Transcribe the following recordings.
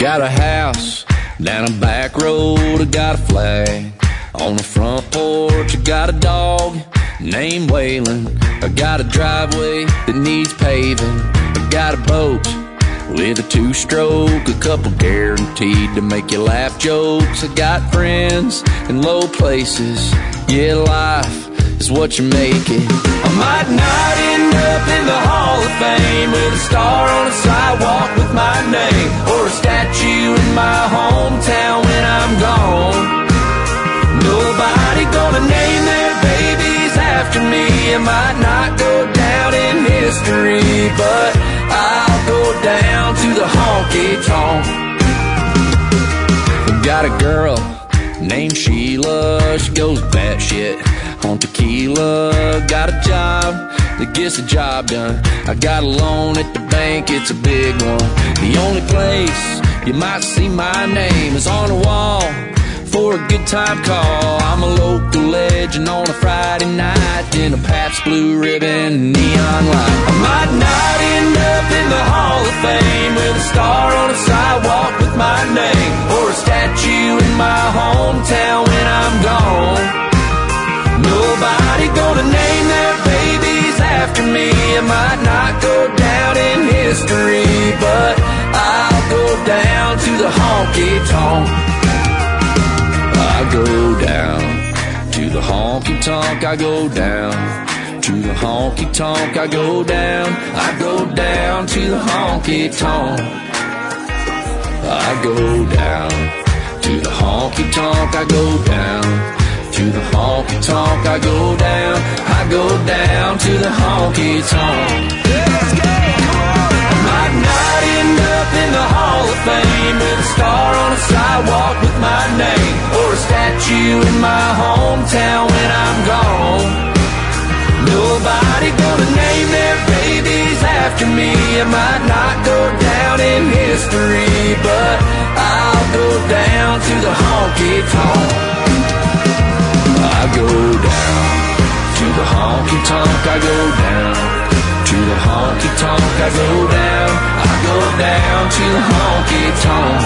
got a house down a back road, I got a flag on the front porch. I got a dog named Waylon. I got a driveway that needs paving. I got a boat with a two-stroke, a couple guaranteed to make you laugh jokes. I got friends in low places. Yeah, life is what you make it. I might not end up in the Hall of Fame with a star on a sidewalk with my name, or a statue in my hometown when I'm gone. Nobody gonna name their babies after me. I might not go down in history, but I'll go down to the honky-tonk. Got a girl named Sheila, she goes batshit on tequila. Got a job that gets the job done. I got a loan at the bank, it's a big one. The only place you might see my name is on the wall for a good time call. I'm a local legend on a Friday night in a Pabst Blue Ribbon neon light. I might not end up in the Hall of Fame with a star on a sidewalk with my name, or a statue in my hometown when I'm gone. Nobody gonna name their babies after me. I might not go down in history, but I'll go down to the honky-tonk. I go down to the honky-tonk. I go down to the honky-tonk. I go down. I go down to the honky-tonk. I go down to the honky-tonk. I go down to the honky-tonk. I go down. I go down to the honky-tonk. Let's go! I might not end up in the Hall of Fame with a star on a sidewalk with my name, or a statue in my hometown when I'm gone. Nobody gonna name their babies after me. I might not go down in history, but I'll go down to the honky-tonk. I go down to the honky-tonk. I go down to the honky-tonk. I go down. I go down to the honky-tonk.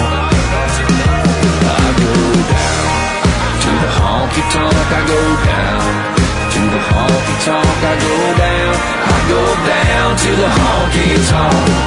I go down to the honky-tonk. I go down to the honky-tonk. I go down. I go down to the honky-tonk.